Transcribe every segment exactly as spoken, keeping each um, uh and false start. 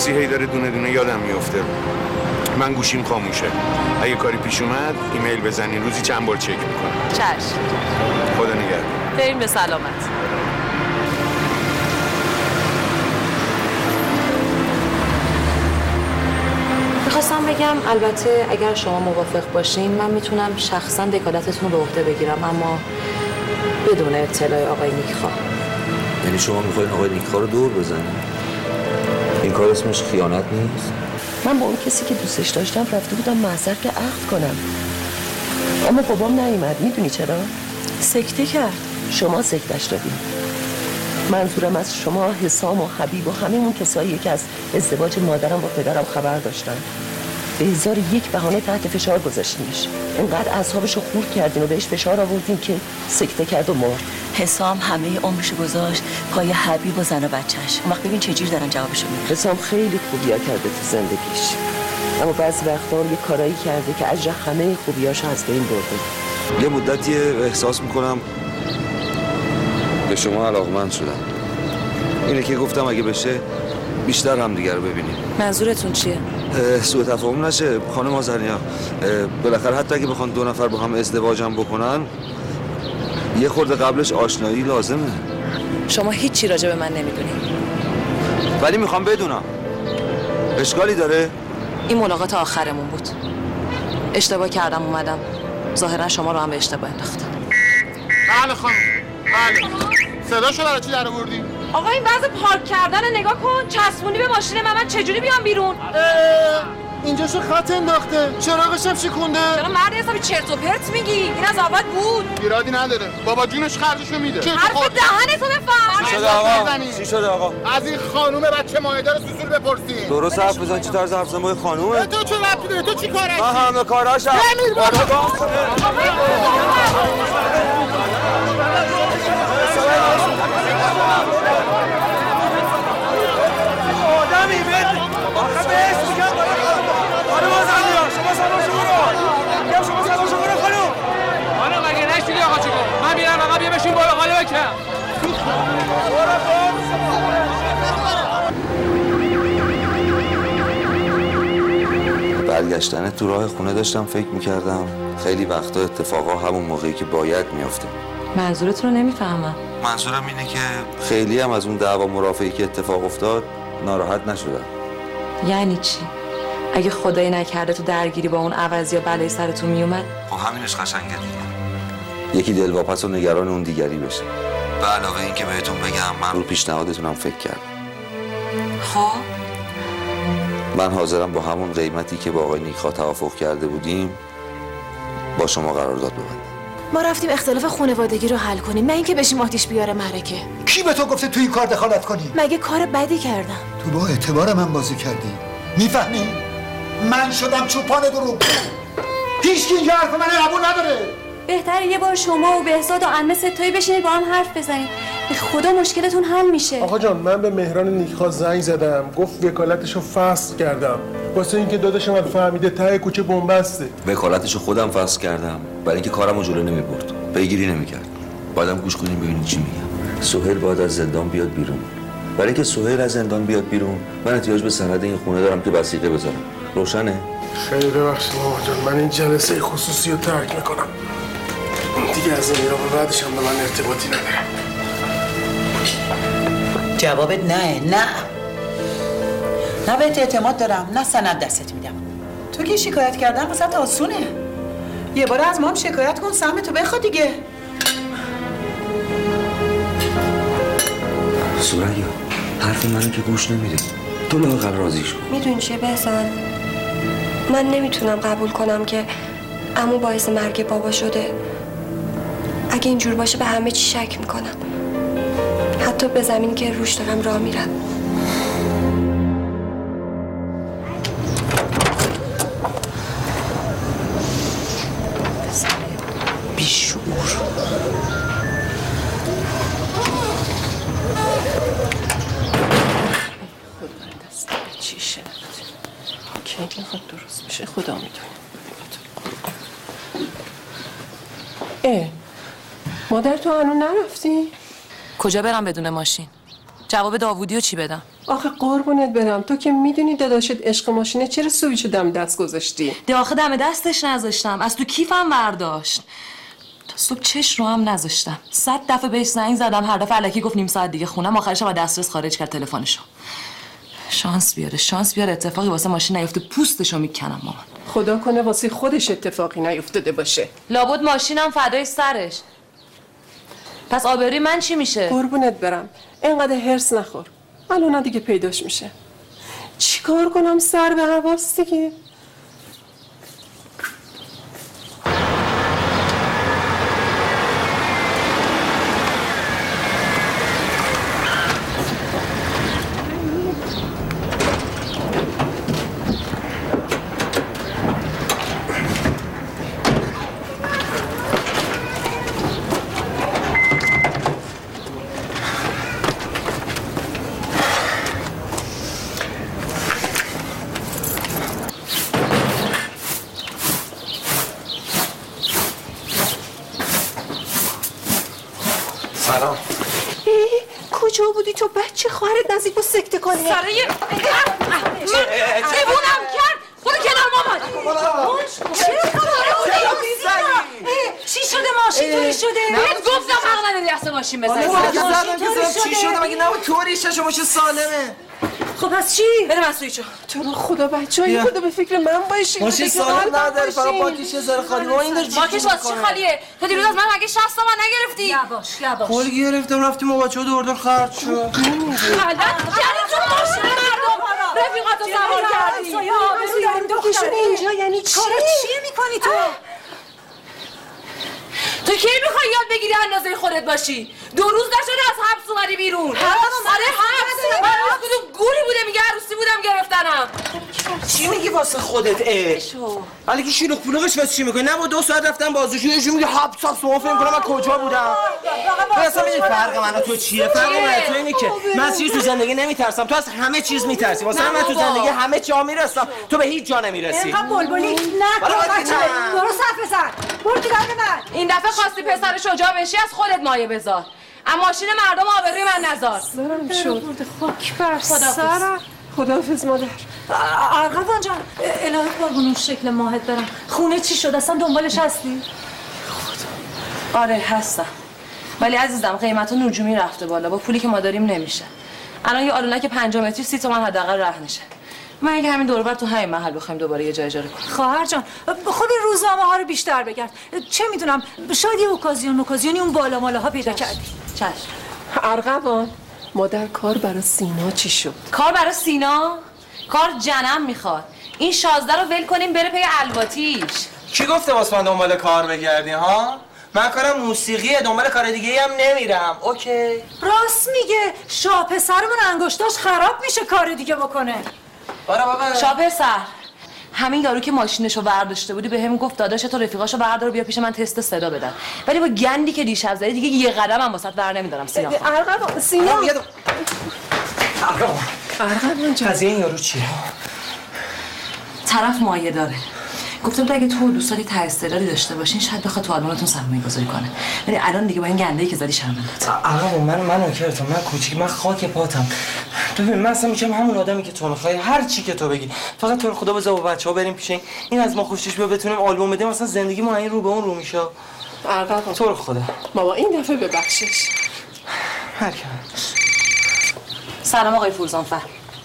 میپرسی هی داره دونه دونه یادم میفته. من گوشیم خاموشه. اگه کاری پیش اومد ایمیل بزنین، روزی چند بار چک میکنم. چشم. خدا نگهدار. بریم به سلامت. میخواستم بگم البته اگر شما موافق باشین من میتونم شخصا وکالتتون رو به عهده بگیرم، اما بدون اطلاع آقای نیکخواه. یعنی شما میخواین آقای نیکخواه رو دور بزنید؟ این کار اسمش خیانت نیست؟ من با اون کسی که دوستش داشتم رفته بودم محضر که عقد کنم، اما بابام نیومد. میدونی چرا؟ سکته کرد. شما سکتش دادین. منظورم از شما حسام و حبیب و همه اون کساییه که از ازدواج مادرم با پدرم خبر داشتن. به هزار یک بهانه تحت فشار گذاشتینش، اینقدر اعصابش رو خورد کردین و بهش فشار آوردین که سکته کرد و مرد. حسام همه عمرش گذاشت پای حبیب و زن و بچه‌ش. اون وقت ببین چه جوری دارن جوابشو میدن. حسام خیلی خوبیا کرده تو زندگیش، اما بعضی وقتا یه کارایی کرده که اجر همه خوبیاشو از بین برده. یه مدتی احساس میکنم به شما علاقمند شدم. اینه که گفتم اگه بشه بیشتر هم دیگر رو ببینیم. منظورتون چیه؟ سوء تفاهم نشه خانم آذرنیا. بالاخره حتی اگه بخوان دو نفر با هم ازدواجم بکنن یه خورده قبلش آشنایی لازمه. شما هیچی راجع به من نمیدونی، ولی میخوام بدونم. اشکالی داره؟ این ملاقات آخرمون بود. اشتباه کردم اومدم. ظاهرا شما رو هم به اشتباه انداختم. بله خانم. بله. صداشو برای چی در آوردی؟ آقا این وضع پارک کردن نگاه کن. چسبونی به ماشین من. من چجوری بیام بیرون؟ اینجاشو خط انداخته. چراغش هم شکونده. چرا مرد حسابی چرت و پرت میگی؟ این از اول بود. ایرادی نداره. بابا جونش خرجشو میده. حرف دهنتو بفهم. چی شده آقا؟ چی شده آقا؟ از این خانوم بچه مایدار سوسول بپرسین. درست حرف بزن. چی طرز حرف زدن خانومه؟ تو چه ربطی داره؟ تو چی کاره؟ من همه کاراشم. نمیر بابا. آدمی بده. آخه بهش میگم خانم آذرنیا شما سوارشو برو. میگم شما سوارشو برو خانم. خانم مگه نشدی آقا چیکار؟ من میرم آقا بیا بشین بالا حالا بکن. برگشتن تو راه خونه داشتم فکر میکردم خیلی وقتا اتفاقا همون موقعی که باید میفته. منظورت رو نمیفهمم. منظورم اینه که خیلی هم از اون دعوا مرافعی که اتفاق افتاد ناراحت نشدم. یعنی چی؟ اگه خدایی نکرده تو درگیری با اون عوضی یا بلای سرتون میومد؟ خب همینش قشنگه دیگه. یکی دلواپس و نگران اون دیگری بشه. به علاوه این که بهتون بگم من رو پیشنهادتونم فکر کردم. خب من حاضرم با همون قیمتی که با آقای نیکخواه توافق کرده بودیم با شما قرارداد ببندم. ما رفتیم اختلاف خانوادگی رو حل کنیم، نه اینکه بشیم آتیش بیاره معرکه. کی به تو گفته تو این کار دخالت کنی؟ مگه کار بدی کردم؟ تو با اعتبار من بازی کردی. میفهمی؟ من شدم چوپان دروغ. هیچ کی این حرف من قبول نداره. بهتره یه بار شما و بهزاد و عمه ستایی بشینید با هم حرف بزنید. به خدا مشکلتون حل میشه. آقا جان من به مهران نیکخواه زنگ زدم، گفت وکالتشو فسخ کردم واسه اینکه داداشم هم فهمیده ته کوچه بنبسته. وکالتشو خودم فسخ کردم برای اینکه کارمو جلو نمیبرد، پیگیری نمیکرد. بعدم گوش کنیم ببینید چی میگم. سهیل باید از زندان بیاد بیرون. برای اینکه سهیل از زندان بیاد بیرون من احتیاج به سند این خونه دارم که وثیقه بذارم. روشنه؟ خیلی ببخشید مامان جان، من این جلسه خصوصی رو ترک میکنم. دیگه از این میرا بعدش هم به من ارتباطی ندارم. جوابت نه نه نه بهت اعتماد دارم، نه سند دستت میدم. تو که شکایت کردن واسه آسونه. یه بار از ما هم شکایت کن، سهم تو بخواد دیگه. سوریا حرف منو که گوش نمیده. تو لااقل راضیش کن. میدونی چیه بهزاد؟ من نمیتونم قبول کنم که عمو باعث مرگ بابا شده. اگه اینجور باشه به همه چی شک میکنم، حتی به زمین که روش دارم راه میرم. بیشعور. خدا دست به چی شد؟ کی میخواد درست بشه خدا میدونه. اه مادر تو هنوز نرفتی؟ کجا برم بدون ماشین؟ جواب داوودیو چی بدم؟ آخه قربونت برم، تو که میدونی داداشت عشق ماشینه، چرا سویچو دم دست گذاشتی؟ ده آخه دم دستش نذاشتم، از تو کیفم برداشت. تا صبح چش رو هم نذاشتم. صد دفعه بهش زنگ زدم، هر دفعه الکی گفت نیم ساعت دیگه خونم، آخرش با دسترس خارج کرد تلفنشو. شانس بیاره، شانس بیاره اتفاقی واسه ماشین نیفته، پوستشو میکنم مامان. خدا کنه واسه خودش اتفاقی نیفتاده باشه. لابد ماشینم فدای سرش. پس آبروی من چی میشه؟ قربونت برم، اینقدر هرس نخور. الان دیگه پیداش میشه. چیکار کنم سر به هواست دیگه؟ سلام. کجا بودی تو بچه؟ خواهرت نزدیک با سکته کنه. ساره یه دیوونم کرد. برو کنار مامان. چرا کاره بودی؟ چی شده ماشین طوری شده؟ بهت گفتم حق نداری دست ماشین بزنی. چی شده مگه نبود طوری شده ماشین سالمه. خب پس چی؟ بریم از سویچو. تو رو خدا بچه‌ها خدا به فکر من باشین. ماشین سالم نداره، فقط باکیش ذره خالی. ما این داره باکیش واسه چی خالیه؟ تو دیروز از من مگه شصت تومن نگرفتی؟ یواش یواش. پول گرفتم رفتیم با بچه‌ها دور دور خرج شد. حالت یعنی تو ماشین مردم رفیقاتو سوار کردی. دختر اینجا یعنی چی؟ کارا چی میکنی تو؟ تو کی میخوای یاد بگیری اندازه خودت باشی؟ دو روز نشده از حبس اومدی بیرون. آره حبس. من از کدوم گوری بوده میگه عروسی بودم گرفتنم. چی میگی واسه خودت؟ اه ولی که شلوغ پلوغش واسه چی میکنی؟ نه با دو ساعت رفتم بازجویی یه میگه حبس حبس. ما فکر کنم من کجا بودم؟ تو اصلا میگی فرق من و تو چیه؟ فرق من تو اینه که من چیز تو زندگی نمیترسم، تو از همه چیز میترسی. واسه من تو زندگی همه جا میرسم، تو به هیچ جا نمیرسی. اینقدر بلبلی نکن بچه. درست حرف بزن. برو تو دست من. این دفعه خواستی پسر شجاع بشی از خودت مایه بذار. اما ماشین مردم آبروی من نذار. سرم شد. خاک بر سرم. خداحافظ مادر. ارغوان جان الهی قربون شکل ماهت برم. خونه چی شد؟ اصلا دنبالش هستی؟ خدا. آره هستم. ولی عزیزم قیمت نجومی رفته بالا، با پولی که ما داریم نمیشه. الان یه آلونک پنجاه متری سی تومن حداقل رهنشه. من اگه همین دور و بر تو همین محل بخوایم دوباره یه جای اجاره کنیم. خواهر جان خود این روزنامه ها رو بیشتر بگرد. چه میدونم شاید یه اوکازیون اوکازیونی اون بالا مالا ها پیدا کردی. چشم. ارغوان مادر کار برای سینا چی شد؟ کار برای سینا؟ کار جنم میخواد. این شازده رو ول کنیم بره پی الواتیش. کی گفته واسه من دنبال کار بگردی ها؟ من کارم موسیقیه، دنبال کار دیگه هم نمیرم. اوکی. راست میگه. شاه پسرمون انگشتاش خراب میشه کار دیگه بکنه. بارا بابا. شاه پسر همین یارو که ماشینشو برداشته بودی به هم گفت داداش تو رفیقاشو بردار بیا پیش من تست صدا بدن، ولی با گندی که دیشب زدی دیگه یه قدم هم واسط بر نمیدارم. سینا ارغوان سینا ارغوان ارغوان جان قضیه این یارو چیه؟ طرف مایه داره. گفتم تو اگه تو دوستانی ته استعدادی داشته باشین شاید بخواد تو آلبومتون سرمایه گذاری کنه، ولی الان دیگه با این گنده‌ای که زدی شرمنده‌ت. ارغوان من من نکرتم، من کوچیک، من خاک پاتم. ببین من اصلا میگم همون آدمی که تو میخوای، هر چی که تو بگی، فقط تو رو خدا بذار با بچه‌ها بریم پیش این این از ما خوشش بیاد بتونیم آلبوم بدیم، اصلا زندگیمون این رو به اون رو میشه. ارغوان تو رو خدا ماما این دفعه ببخشش. هر کی. سلام آقای فروزانفر.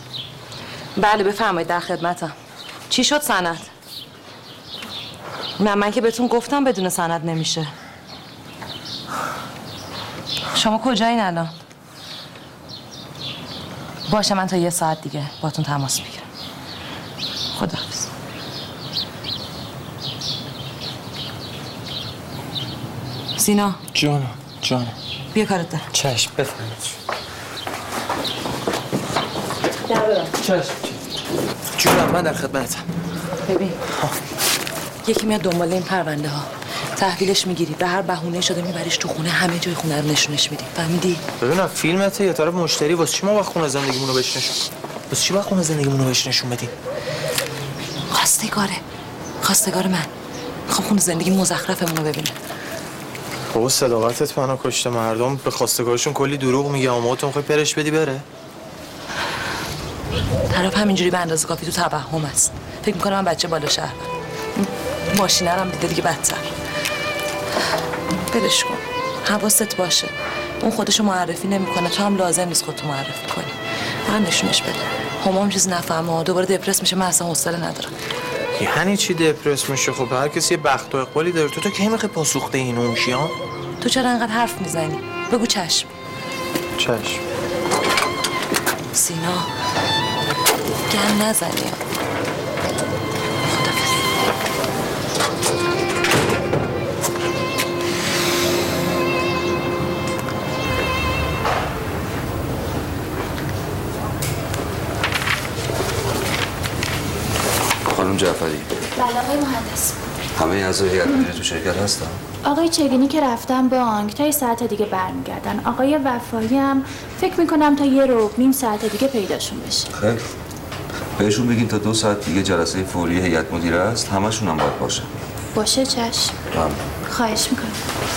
بله بفرمایید در خدمتم. چی شد سند؟ نه من که بهتون گفتم بدون سند نمیشه. شما کجایین الان؟ باشه من تا یه ساعت دیگه باتون تماس میگیرم. خداحافظ. سینا جانم جانم بیا کارت دارم. چشم بفرمایید. چشم جونم من در خدمتم. ببین یکی میاد دنبال این پرونده ها، تحویلش میگیری، به هر بهونه شده میبریش تو خونه، همه جای خونه رو نشونش میدی. فهمیدی؟ ببینم فیلمته یه طرف مشتری، واسه چی ما وقت خونه زندگیمون رو بهش نشون واسه چی وقت خونه زندگیمون رو بهش نشون بدیم؟ خواستگاره خواستگار من میخوام خونه زندگی مزخرفمون رو ببینه. بابا صداقتت منو کشته. مردم به خواستگارشون کلی دروغ میگه. اما تو میخوای پرش بدی بره؟ طرف همینجوری به اندازه کافی تو توهم است. فکر میکنه من بچه بالا شهرم. ماشینه هم دیده دیگه بدتر. بلش کن. حواست باشه. اون خودشو معرفی نمیکنه، تو هم لازم نیست خودتو معرفی کنی. فقط نشونش بده. همام چیزی نفهمه، دوباره دپرس میشه. من اصلا حوصله ندارم. یعنی چی دپرس میشه؟ خب هر کسی یه بخت و اقبالی داره. تو تو کی میخوای پاسخده این اون شی ها؟ تو چرا انقدر حرف میزنی؟ بگو چشم. چشم. سینا گن نزنی. خانم جعفری. بله آقای مهندس. همه اعضای هیئت مدیره تو شرکت هستن؟ آقای چگینی که رفتن بانک تا یه ساعت دیگه برمیگردن. آقای وفایی هم فکر میکنم تا یه رو نیم ساعت دیگه پیداشون بشه. خیلی بهشون بگین تا دو ساعت دیگه جلسه فوری هیئت مدیره است. همشون هم باید باشه. باشه چشم. ممنون. خواهش میکنم.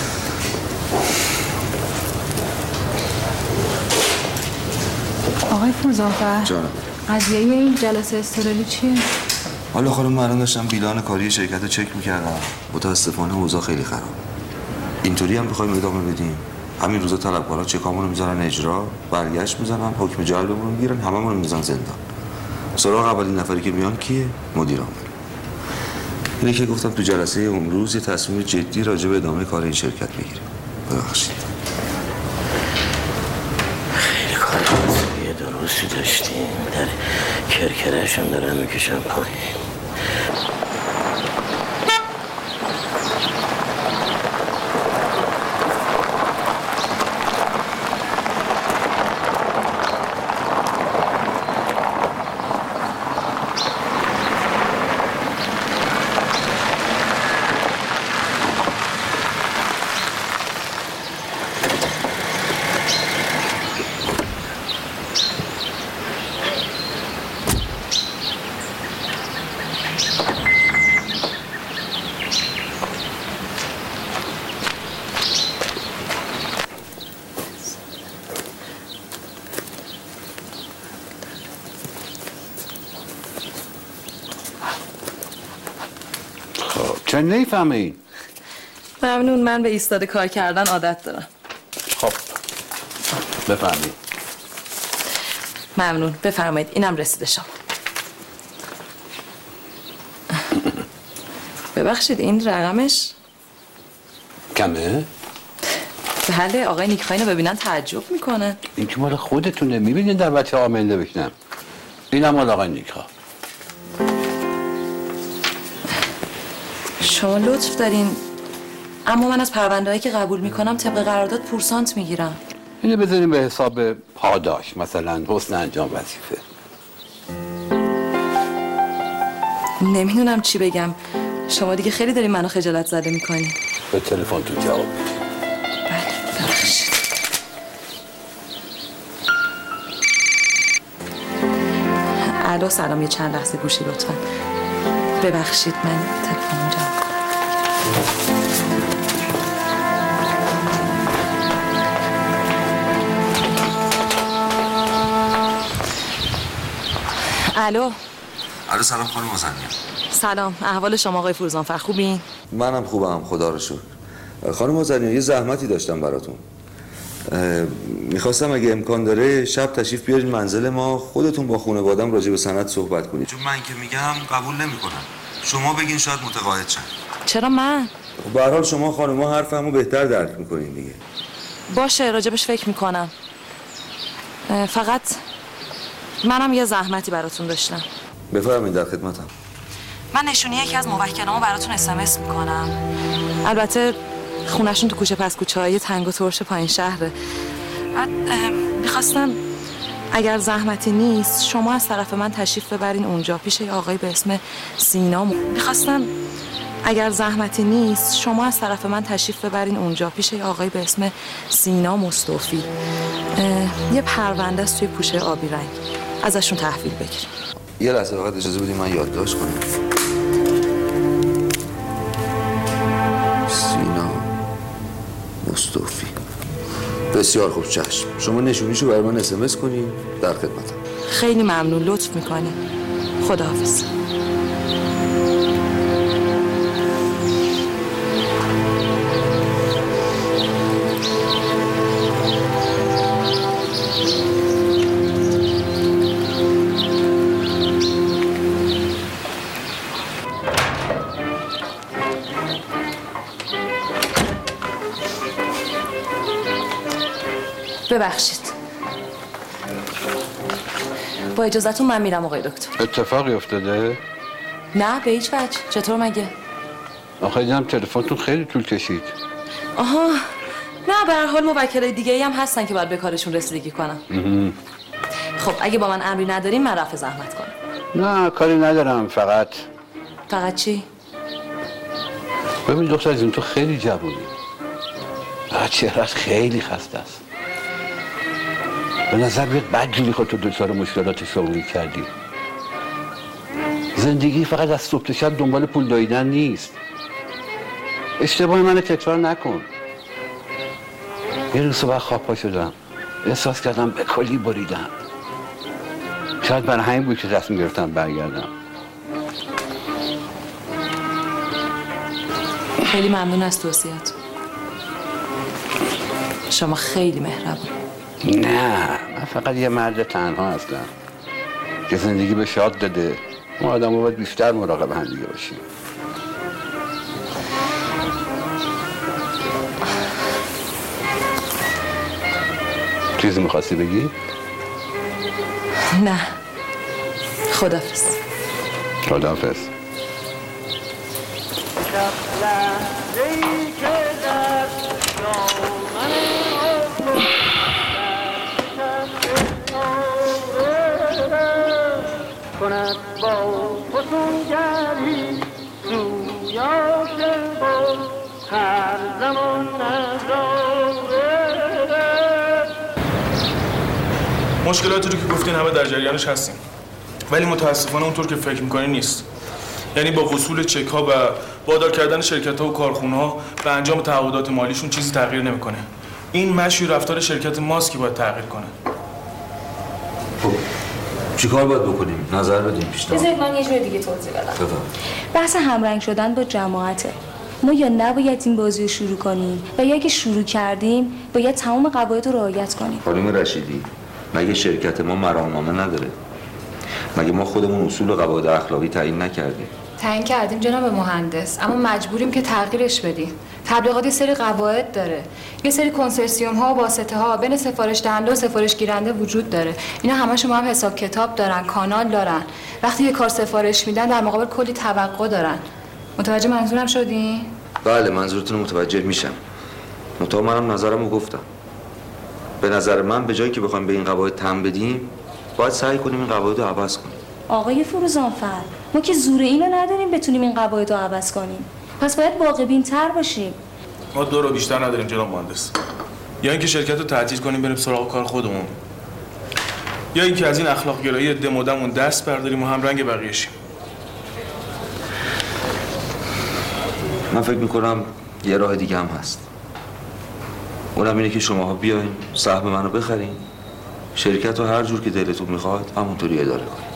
آقای فروزانفر، جانم. قضیه این جلسه استرالی چیه؟ حالا خانم من الان داشتم بیلان کاری شرکت رو چک میکردم. متاسفانه اوضاع خیلی خراب. اینطوری هم بخوایم ادامه بدیم همین روزا طلبکارا چکامون رو میذارن اجرا، برگشت میزنن، حکم جلبمون رو میگیرن، هممون رو میذارن زندان. سراغ اولین نفری که میان کیه؟ مدیرام. اینه که گفتم تو جلسه امروز یه تصمیم جدی راجع به ادامه کار این شرکت بگیریم. ببخشید. خیلی کار یه درستی داشتیم. در کرکرهشون دارن میکشن پایین. چه نمیفهمین؟ ممنون. من به ایستاده کار کردن عادت دارم. خب بفهمید. ممنون. بفرمایید. اینم رسیده شما. ببخشید این رقمش کمه؟ بله. آقای نیکخواین رو ببینن تعجب میکنن. این که مال خودتونه. میبینید در بچه ها مل نوشتم. اینم مال آقای نیکخواه. شما لطف دارین، اما من از پرونده‌هایی که قبول میکنم طبق قرارداد پورسانت میگیرم. اینو بذاریم به حساب پاداش، مثلا حسن انجام وظیفه. نمیدونم چی بگم. شما دیگه خیلی دارین منو خجالت زده میکنی. به تلفن تو جواب بدید. بله ببخشید. الو سلام. یه چند لحظه گوشی لطفا. ببخشید من تلفن جواب. الو. الو سلام خانم مزنی. سلام. احوال شما آقای فروزانفر خوبین؟ منم خوبم خدا رو شکر. خانم مزنی یه زحمتی داشتم براتون. میخواستم اگه امکان داره شب تشریف بیارین منزل ما، خودتون با خانواده‌ام راجع به سند صحبت کنید. چون من که میگم قبول نمیکنم. شما بگین شاید متقاعد شن. چرا من؟ به هر حال شما خانم‌ها حرفمو بهتر درک میکنین دیگه. باشه راجبش فکر میکنم. فقط منم یه زحمتی براتون داشتم. بفرمایید در خدمتم. من نشونی یکی از موکلامو براتون اس ام اس میکنم. البته خونه‌شون تو کوچه پس کوچه‌های تنگ و ترش پایین شهره. بعد میخواستم اگر زحمتی نیست شما از طرف من تشریف ببرین اونجا پیش آقای به اسم سینا. میخواستم اگر زحمتی نیست شما از طرف من تشریف ببرین اونجا پیش آقای به اسم سینا مصطفی. یه پرونده است توی پوشه آبی رنگ. ازشون تحویل بگیریم. یه لحظه فقط اجازه بدید من یادداشت کنم. سینا بسیار خوب چشم. شما نشونیشو برای من اس ام اس کنی، در خدمتم. خیلی ممنون، لطف میکنی. خداحافظ. ببخشید. با اجازهتون من میرم آقای دکتر. اتفاقی افتاده؟ نه به هیچ وجه. چطور مگه؟ آخه دیدم تلفنتون خیلی طول کشید. آها نه، به هر حال موکلای دیگه‌ای هم هستن که باید به کارشون رسیدگی کنم. خب اگه با من امری نداریم من رفع زحمت کنم. نه کاری ندارم، فقط فقط چی؟ ببین دختر عزیزم تو خیلی جوونی. فقط چهره‌ات خیلی خسته است. به نظر بیاد بدجوری خودتو دچار مشکلات شغلی کردی. زندگی فقط از صبح تا شب دنبال پول داییدن نیست. اشتباه منو تکرار نکن. یه روز صبح خواب پا شدم، احساس کردم به کلی بریدم. شاید برای همین بود که تصمیم گرفتم برگردم. خیلی ممنون از توصیه‌ات. شما خیلی مهربون. نه من فقط یه مرد تنها هستم که زندگی به شاد داده. ما آدم ها باید بیشتر مراقب هم دیگه باشیم. چیزی میخواستی بگی؟ نه خداحافظ. خداحافظ. کند با فسونگری سویاش با هر زمان نظاره. مشکلاتی رو که گفتین همه در جریانش هستیم، ولی متاسفانه اونطور که فکر میکنی نیست. یعنی با وصول چک ها و وادار کردن شرکت ها و کارخونه ها به انجام تعهدات مالیشون چیزی تغییر نمیکنه. این مشی رفتار شرکت ماست که باید تغییر کنه. خب چیکار باید بکنیم؟ نظر بدیم پیشنهاد. بذارید من یه جور دیگه توضیح بدم. بفهم. بحث همرنگ شدن با جماعته. ما یا نباید این بازی رو شروع کنیم و یا اگه شروع کردیم باید تمام قواعد رو رعایت کنیم. خانم رشیدی، مگه شرکت ما مرامنامه نداره؟ مگه ما خودمون اصول و قواعد اخلاقی تعیین نکردیم؟ تعیین کردیم جناب مهندس، اما مجبوریم که تغییرش بدیم. تبلیغات یه سری قواعد داره، یه سری کنسرسیوم ها و واسطه ها بین سفارش دهنده و سفارش گیرنده وجود داره. اینا همشون هم حساب کتاب دارن، کانال دارن. وقتی یه کار سفارش میدن در مقابل کلی توقع دارن. متوجه منظورم شدی؟ بله منظورتون رو متوجه میشم. منتها منم نظرمو گفتم. به نظر من به جایی که بخوایم به این قواعد تن بدیم، باید سعی کنیم این قواعد رو عوض کنیم. آقای فروزانفر، ما که زور اینو نداریم بتونیم این قواعد رو عوض کنیم. پس باید واقع‌بین‌تر باشیم. ما دو رو بیشتر نداریم جناب مهندس. یا اینکه شرکت رو تعطیل کنیم بریم سراغ کار خودمون، یا اینکه از این اخلاق گرایی دمودمون دست برداریم و هم رنگ بقیه شیم. من فکر میکنم یه راه دیگه هم هست. اونم اینه که شماها بیاین سهم منو بخرین، شرکت رو هر جور که دلتون میخواد همونطوری اداره کنین.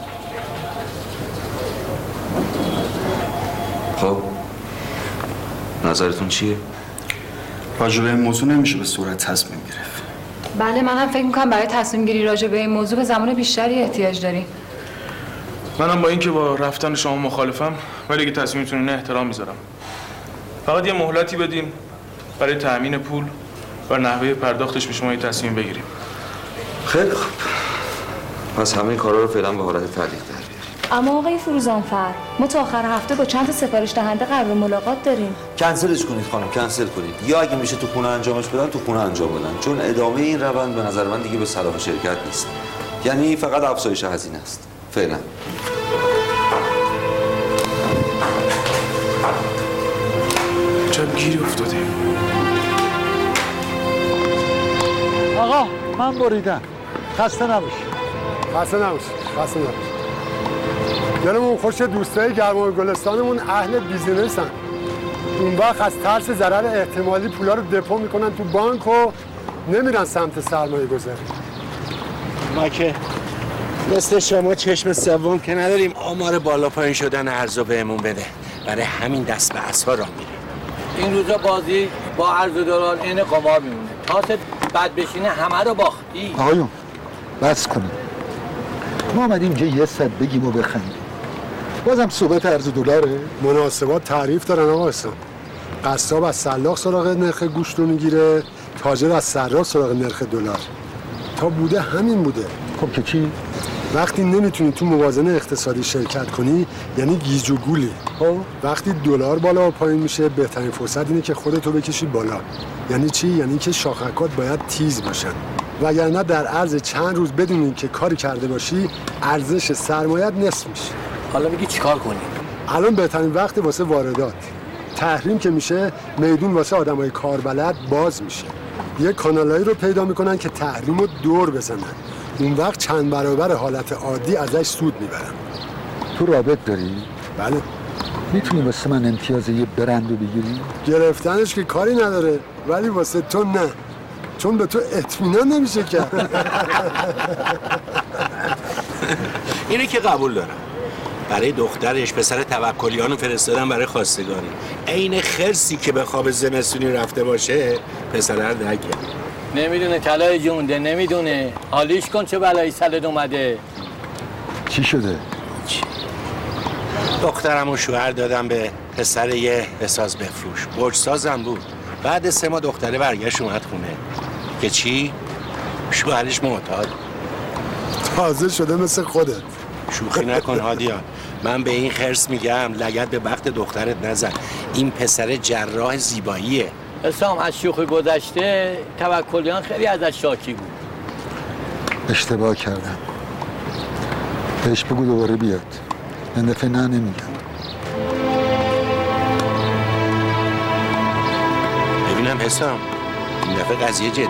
خب نظرتون چیه؟ راجع به این موضوع نمیشه به صورت تصمیم گرفت. بله منم فکر میکنم برای تصمیم گیری راجع به این موضوع به زمان بیشتری احتیاج داریم. منم با اینکه با رفتن شما مخالفم، ولی اگه تصمیمتون اینه احترام میذارم. فقط یه مهلتی بدین برای تأمین پول و نحوه پرداختش به شما یه تصمیم بگیریم. خیلی خوب. پس همه این کارا رو فعلا به حالت تعلیق در بیاریم. اما آقای فروزانفر، ما تا آخر هفته با چند تا سفارش دهنده قرار ملاقات داریم. کنسلش کنید خانم، کنسل کنید. یا اگه میشه تو خونه انجامش بدن تو خونه انجام بدن، چون ادامه این روند به نظر من دیگه به صلاح شرکت نیست. یعنی فقط افزایش هزینه است. فعلا. چه گیری افتاده؟ آقا من بریدم. خسته نباش. خسته نباش. خسته نباش. دلمون خوش دوستای گرمای گلستانمون اهل بیزینسن. اون وقت از ترس ضرر احتمالی پولا رو دپو میکنن تو بانک و نمیرن سمت سرمایه گذاری. ما که مثل شما چشم سوم که نداریم آمار بالا پایین شدن ارزو بهمون بده. برای همین دست به عصا راه میره. این روزا بازی با ارز دلار این قمار میمونه. تاست بد بشینه همه رو باختی. آقایون بس کنیم. ما آمدیم اینجا یه صد بگیم و بخندیم. بازم صحبت ارز دلاره؟ مناسبات تعریف دارن آقا حسام. قصاب از سلاخ سراغ نرخ گوشت رو میگیره، تاجر از صراف سراغ نرخ دلار. تا بوده همین بوده. خب که چی؟ وقتی نمیتونی تو موازنه اقتصادی شرکت کنی یعنی گیج و گولی. وقتی دلار بالا و پایین میشه بهترین فرصت اینه که خودتو بکشی بالا. یعنی چی؟ یعنی که شاخکات باید تیز باشن. وگرنه در عرض چند روز بدون اینکه کاری کرده باشی ارزش سرمایه‌ات نصف میشه. حالا میگی چیکار کنیم؟ الان بهترین وقت واسه واردات. تحریم که میشه میدون واسه آدمای کاربلد باز میشه. یه کانالایی رو پیدا میکنن که تحریم رو دور بزنن. اون وقت چند برابر حالت عادی ازش سود میبرن. تو رابط داری؟ بله. میتونی واسه من امتیاز یه برند رو بگیری؟ گرفتنش که کاری نداره ولی واسه تو نه، چون به تو اطمینان نمیشه کرد. اینه که قبول دارم. برای دخترش پسر توکلیانو فرستادن برای خواستگاری. عین خرسی که به خواب زمستونی رفته باشه پسر رو نگه. نمیدونه کلای جونده، نمیدونه. حالیش کن چه بلایی سرت اومده. چی شده؟ چی؟ دخترم و شوهر دادم به پسر یه بساز بفروش. برج سازم بود. بعد سه ماه دختره برگشت اومد خونه. که چی؟ شوهرش معتاد. تازه شده مثل خودت. شوخی نکن هادیان. من به این خرس میگم لگد به بخت دخترت نزن. این پسر جراح زیباییه. حسام از شوخی گذشته توکلیان خیلی ازش شاکی بود. اشتباه کردم. بهش بگو دوباره بیاد. این دفعه نه نمیگم. ببینم حسام این دفعه قضیه جدیه؟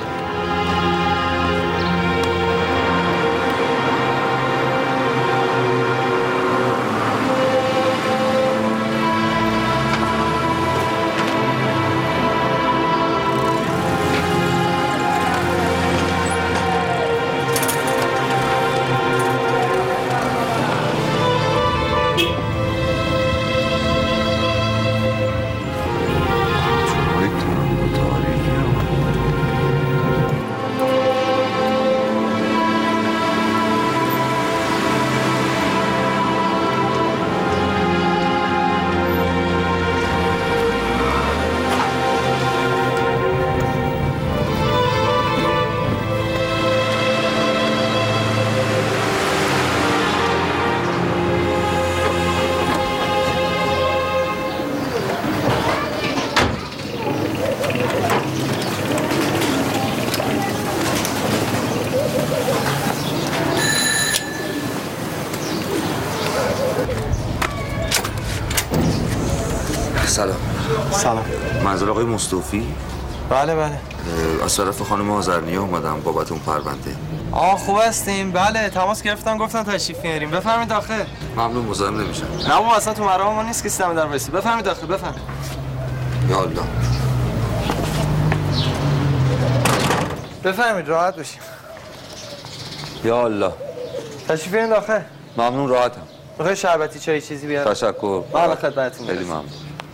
سلام. سلام. منظور آقای مصطفی؟ بله بله. از طرف خانم آذرنیا اومدم بابت اون پرونده. آه خوب هستیم. بله تماس گرفتن گفتن تشریف میاریم. بفرمایید داخل. ممنون مزاحم نمیشم. نه بابا اصلا تو مرام ما نیست که سیستم در وایسی. بفرمایید داخل بفرمایید. یا الله. بفرمایید راحت باشیم. یا الله. تشریف بیارین داخل. ممنون راحتم. میخوای شربتی چای چیزی بیارم؟ تشکر. بله خدمتتون. خیلی ممنون.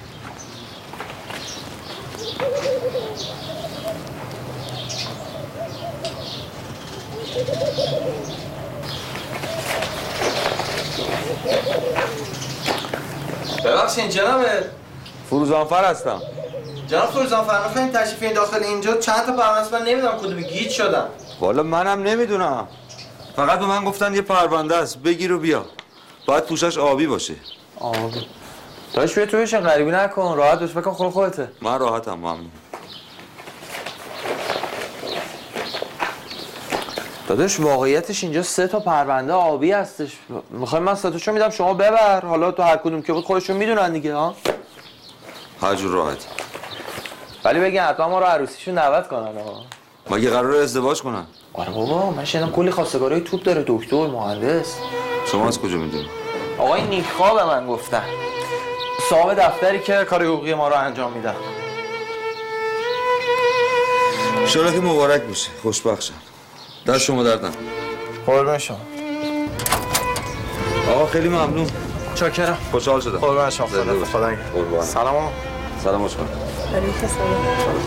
ببخشید جناب فروزانفر هستم. جناب فروزانفر میخواین تشریف این داخل اینجا چند تا پرونده من نمیدونم کدومی گیج شدم. والا منم نمیدونم. فقط به من گفتن یه پرونده است بگیر و بیا. باید پوشش آبی باشه. آبی. داش بیا تو بشین غریبی نکن راحت باش بکن خود خودته. من راحتم ممنون. داداش واقعیتش اینجا سه تا پرونده آبی هستش. میخوای من سه تاشو میدم شما ببر. حالا تو هر کدوم که بود خودشون میدونن دیگه ها. هر جور راحتی. ولی بگن حتما ما رو عروسیشون دعوت کنن ها. مگه قراره ازدواج کنن؟ آره بابا من شنیدم کلی خواستگارای توپ داره دکتر مهندس. شما از کجا میدونی؟ آقای نیکخواه به من گفتن. صاحب دفتری که کار حقوقی ما رو انجام میدن. انشالله که مبارک بشه، خوشبخت شن. دست شما درد نکنه. قربان شما. آقا خیلی ممنون. چاکرم. خوشحال شدم. قربان شما. خدا قربان. سلام آقا. سلام علیکم. علیکم سلام.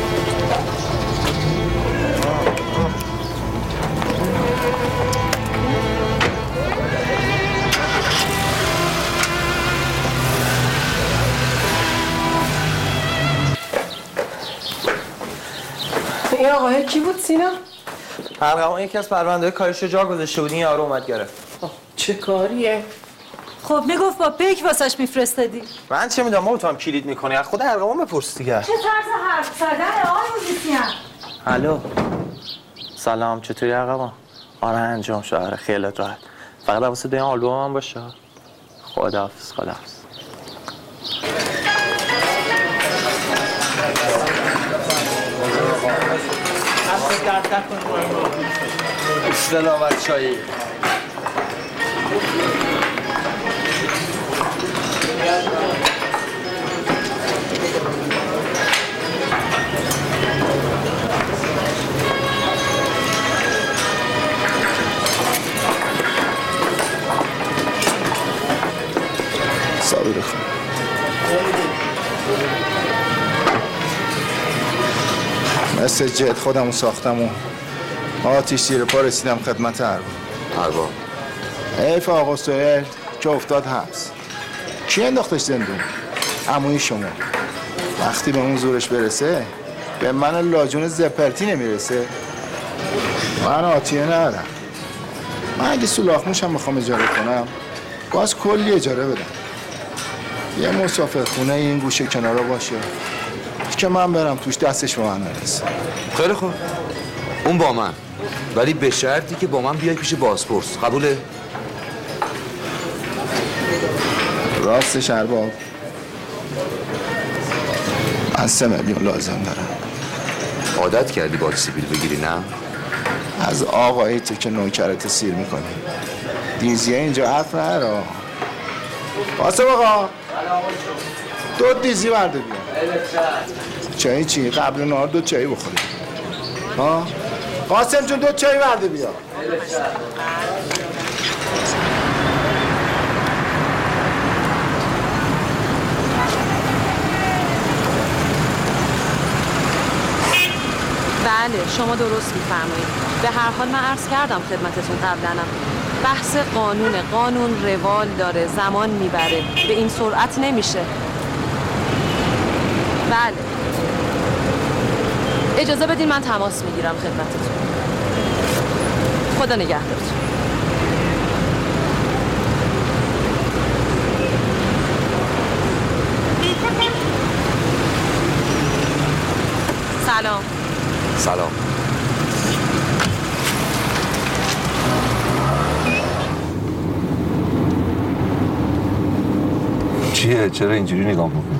این آقای کی بود سینا؟ ارقام یکی از پرونده کارشو جا گذاشته بود، این یارو اومد گرفت. چه کاریه؟ خب میگفت با پیک واسش میفرستادی. من چه میدونم، ما تو هم کلید میکنی، از خود ارقام بپرس دیگه. چه طرز حرف زدن آقای موزیسین؟ الو. سلام، چطوری ارقام؟ آره انجام شد، آره خیالت راحت. فقط واسه دوی آلبومم باشه. خداحافظ خداحافظ. سلامت چایی. صابر خون مثل جد خودمو ساختم و آتیش زیر پا رسیدم خدمت ارباب. ارباب حیف آقا سهیل که افتاد حبس. کی انداختش زندون؟ عموی شما. وقتی به اون زورش برسه به من لاجون زپرتی نمیرسه. من آتیه ندارم. من اگه سولاخ موشم بخوام اجاره کنم باز کلی اجاره بدم. یه مسافر خونه این گوشه کنارا باشه که من برم توش دستش به من نرسه. خیلی خوب، اون با من، ولی به شرطی که با من بیای پیش بازپرس. قبوله؟ راستش ارباب، من سه میلیون لازم دارم. عادت کردی باج سیبیل بگیری نه؟ از آقایی تو که نوکرت سیر میکنی. دیزیه اینجا حرف نره. قاسم آقا دو دیزی برده بیا. چایی چی؟ قبل نهار دو چایی بخوریم. ها؟ قاسم جون دو چایی برده بیا. بله شما درست میفرمایید. به هر حال من عرض کردم خدمتتون قبلنم. بحث قانون قانون روال داره، زمان میبره، به این سرعت نمیشه. بله اجازه بدین من تماس میگیرم خدمتتون. خدا نگهدارتون. سلام. سلام. چیه؟ چرا اینجوری نگاه میکنی؟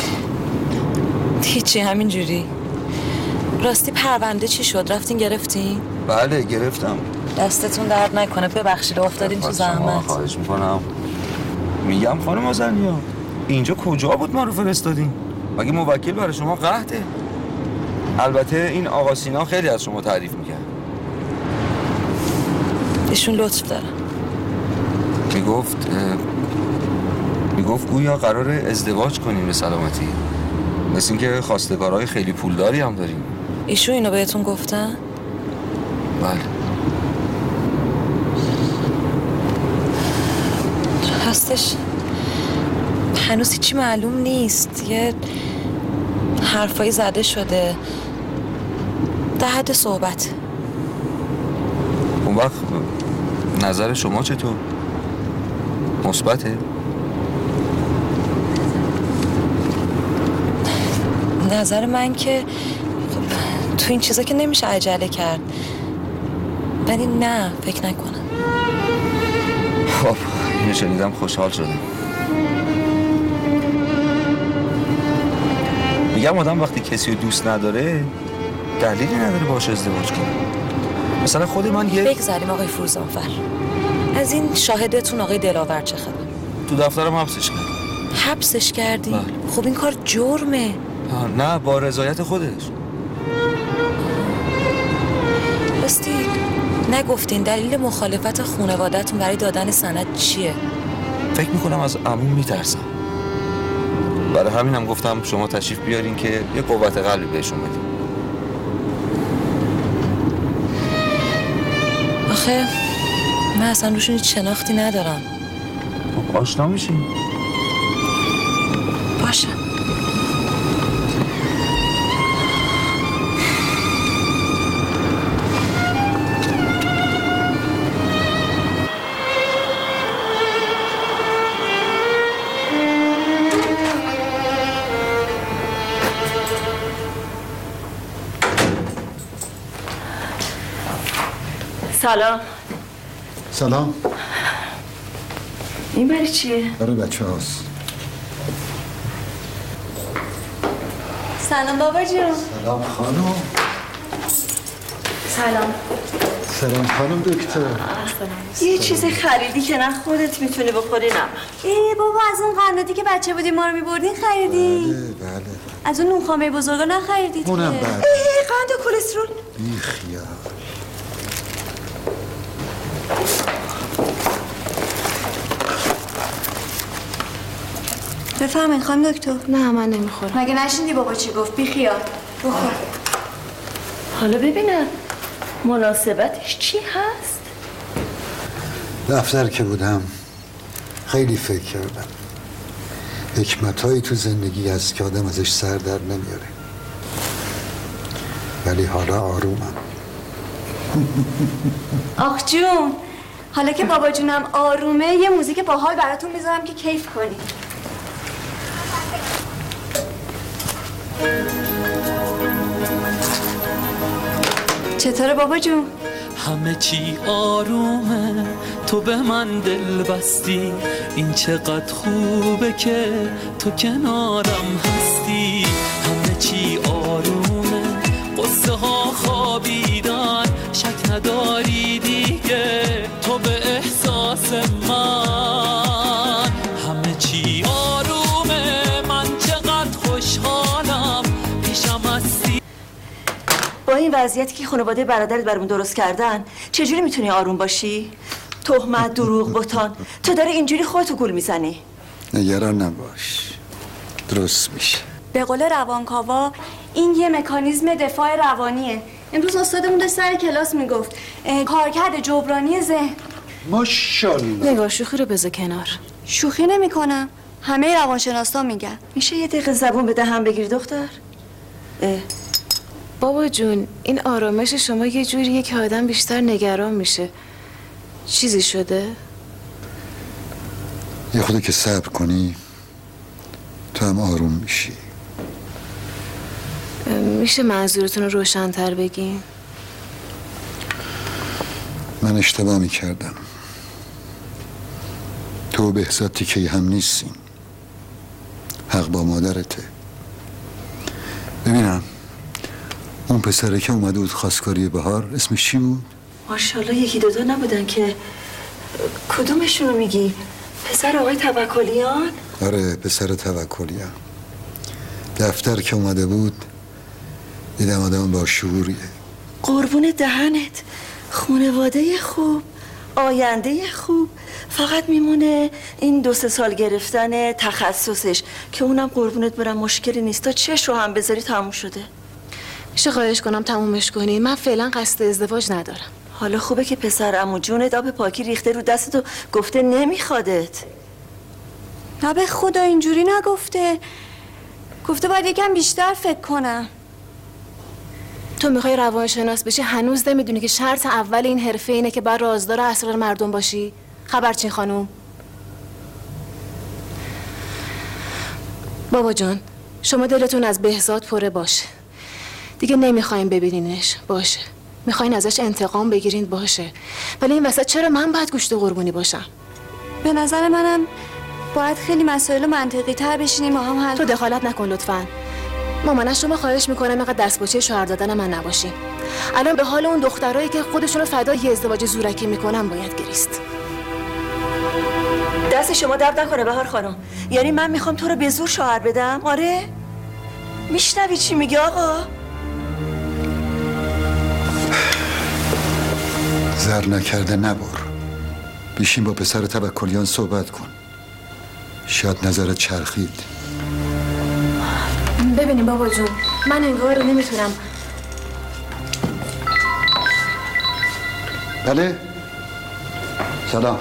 هیچی، همینجوری. راستی پرونده چی شد؟ رفتین گرفتین؟ بله گرفتم. دستتون درد نکنه، ببخشید افتادیم تو زحمت. خواهش میکنم. میگم خانم آذرنیا اینجا کجا بود ما رو فرستادین؟ مگه موکل برای شما قحطه؟ البته این آقا سینا خیلی از شما تعریف میکرد. ایشون لطف داره. میگفت میگفت گویا قرار ازدواج کنیم به سلامتی. مثل اینکه خواستگارای خیلی پولداری هم داریم. ایشون اینو بهتون گفتن؟ بله. هستش هنوز هیچی معلوم نیست. یه حرفایی زده شده در حد صحبت. اون وقت نظر شما چطور؟ مثبته؟ نظر من که تو این چیزا که نمیشه عجله کرد، ولی نه فکر نکنم. خب اینو شنیدم خوشحال شدم. میگم آدم وقتی کسی رو دوست نداره دلیلی نداره باهاش ازدواج کنه. مثلا خود من یه بگذاریم آقای فروزانفر از این شاهدتون آقای دلاور چه خبر؟ تو دفترم حبسش کردم. حبسش کردی؟ بله. خب این کار جرمه. نه با رضایت خودش. راستی نگفتین دلیل مخالفت خانواده‌تون برای دادن سند چیه؟ فکر میکنم از عموم میترسم. برای همینم گفتم شما تشریف بیارین که یه قوت قلبی بهشون بدین. آخه من اصلا روشون هیچ شناختی ندارم. خب آشنا میشین. باشه. سلام. سلام. این برای چیه؟ برای بچه هاست. سلام بابا جون. سلام خانم. سلام. سلام خانم دکتر. یه چیزی خریدی که نه خودت میتونی بخوری نه. ای بابا از اون قندادی که بچه بودیم ما رو میبردین خریدی؟ بله بله. از اون نونخامه بزرگا نخریدید که؟ اونم بله. ای قند و کلسترول. بی خیال. بفرمایید خانم دکتر. نه من نمیخورم. مگه نشیندی بابا چی گفت؟ بی خیال. بخور. حالا ببینم مناسبتش چی هست؟ دفتر که بودم خیلی فکر کردم. حکمتایی تو زندگی هست که آدم ازش سر در نمیاره. ولی حالا آرومم. آخ جون، حالا که بابا جونم آرومه یه موزیک باحال براتون میذارم که کیف کنی. چطوره بابا جون؟ همه چی آرومه، تو به من دل بستی، این چقدر خوبه که تو کنارم هستی. همه چی آرومه، قصه ها خوابیدن، شک نداری دیگه تو به احساس من. همه چی آرومه، من چقدر خوشحالم پیشم هستی. با این وضعیتی که خانواده برادرت برامون درست کردن چجوری میتونی آروم باشی؟ تهمت، دروغ، بهتان، تو داری اینجوری خودتو گول میزنی. نگران نباش، درست میشه. به قول روانکاوا این یه مکانیزم دفاع روانیه. امروز استادمون داشت سر کلاس میگفت کارکرد جبرانی ذهن. ماشاءالله. نگاه شوخی رو بذار کنار. شوخی نمی کنم، همه روانشناسا میگن. میشه یه دقیقه زبون به دهن بگیری دختر؟ اه. بابا جون این آرامش شما یه جوریه که آدم بیشتر نگران میشه. چیزی شده؟ یه خود که صبر کنی تو هم آروم میشی. میشه منظورتون رو روشن‌تر بگین؟ من اشتباه میکردم. تو بهزاد تیکه‌ای هم نیستین. حق با مادرته. ببینم اون پسره که اومده بود خواستگاری بهار اسمش چی بود؟ ماشاءالله یکی دوتا نبودن که. کدومشونو میگی؟ پسر آقای توکلیان؟ آره پسر توکلیان. دفتر که اومده بود دیدم آدم با شعوریه. قربون دهنت، خانواده خوب، آینده خوب. فقط میمونه این دو سه سال گرفتن تخصصش که اونم قربونت برم مشکلی نیست. تا چش رو هم بذاری تموم شده. میشه خواهش کنم تمومش کنی؟ من فعلا قصد ازدواج ندارم. حالا خوبه که پسر عمو جونت آب پاکی ریخته رو دستت و گفته نمیخوادت. نه به خدا اینجوری نگفته. گفته باید یکم بیشتر فکر کنم. تو میخوای روانشناس بشی هنوز نمیدونی که شرط اول این حرفه اینه که باید رازدار اسرار مردم باشی؟ خبرچین خانوم. بابا جان شما دلتون از بهزاد پره باشه. دیگه نمیخوایم ببینینش باشه. میخواین ازش انتقام بگیرین باشه. ولی این وسط چرا من باید گوشت قربونی باشم؟ به نظر منم باید خیلی مسائل منطقی تر بشینیم و هم حل. تو دخالت نکن لطفاً. مامان از شما خواهش میکنم اینقدر دستپاچه شوهر دادن من نباشین. الان به حال اون دخترایی که خودشونو فدای یه ازدواج زورکی میکنن باید گریست. دست شما درد نکنه بهار خانم. یعنی من میخوام تو رو به زور شوهر بدم؟ آره؟ میشنوی چی میگه آقا؟ زر نکرده نبر. بشین با پسر توکلیان صحبت کن. شاید نظرت چرخید. ببینیم بابا جون، من انگار نمیتونم. بله؟ سلام.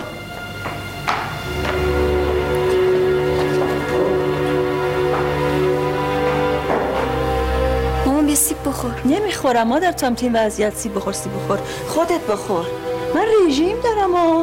مامان بیا سیب بخور. نمیخورم مادر، تو هم تو این وضعیت سیب بخور سیب بخور. خودت بخور. من رژیم دارم ها.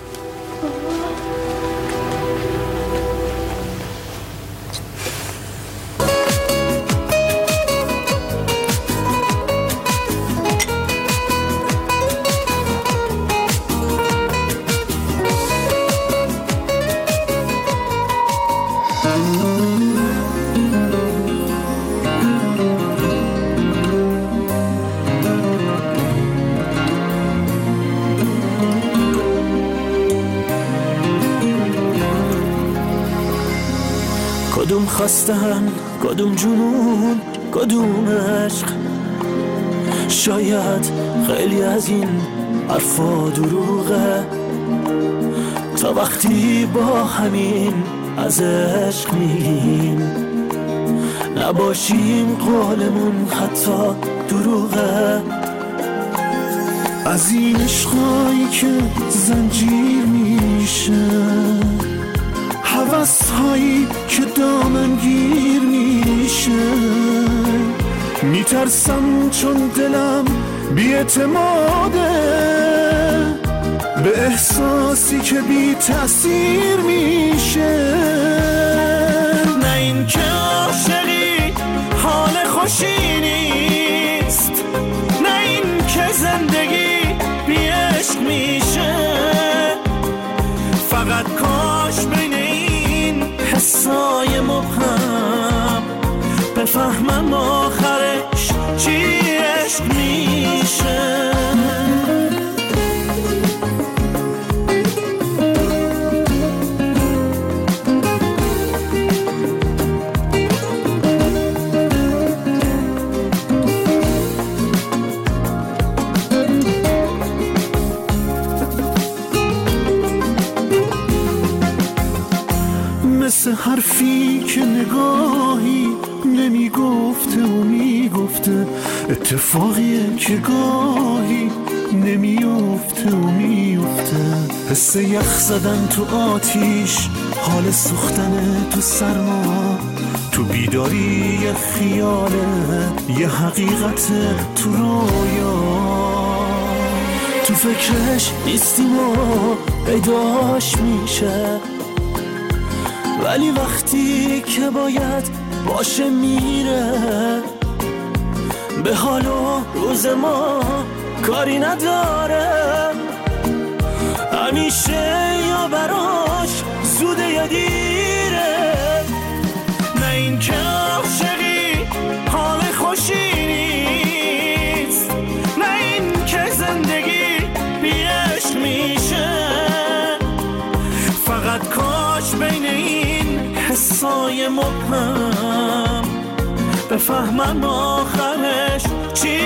کدوم خواستن، کدوم جنون، کدوم عشق. شاید خیلی از این حرفا دروغه، تا وقتی با همین از عشق میگیم نباشیم قولمون حتی دروغه. از این عشقایی که زنجیر میشه، حوث هایی که دامنگیر میشه، میترسم چون دلم بی‌اعتماده به احساسی که بی تأثیر میشه. نه این که عاشقی حال خوشی نیست، نه این که زندگی بی عشق میشه. فقط کاش بین حسای مبهم بفهمم آخرش چی عشق میشه. مثل حرفی که نگاهی نمیگفته و میگفته، اتفاقیه که گاهی نمیفته و میفته. حس یخ زدن تو آتیش، حال سوختن تو سرما، تو بیداری یه خیاله، یه حقیقت تو رویا. تو فکرش نیستیم و پیداش میشه، ولی وقتی که باید باشه میره. به حال و روز ما کاری نداره، همیشه یا براش زوده یا دیره. نه این که عاشقی حال خوشی نیست، نه این که زندگی بی عشق میشه. فقط کاش بین این حسای مبهم بفهمم آخرش چی